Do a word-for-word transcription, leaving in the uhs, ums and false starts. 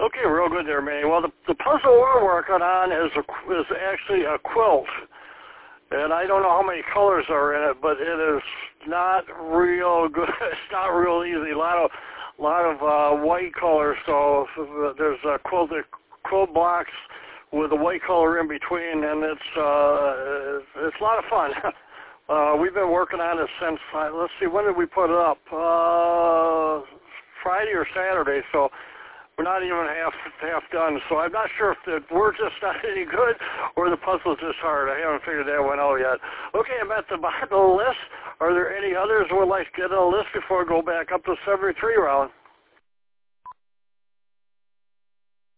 Okay, real good there, Manny. Well, the, the puzzle we're working on is a, is actually a quilt. And I don't know how many colors are in it, but it is not real good. It's not real easy. A lot of, lot of uh, white colors. So there's a quilt, quilt blocks with a white color in between, and it's uh, it's a lot of fun. Uh, we've been working on it since, uh, let's see, when did we put it up? Uh, Friday or Saturday. So we're not even half half done, so I'm not sure if the we're just not any good or the puzzle's just hard. I haven't figured that one out yet. Okay, I'm at the bottom of the list. Are there any others who would like to get on the list before I go back up to seventy-three round?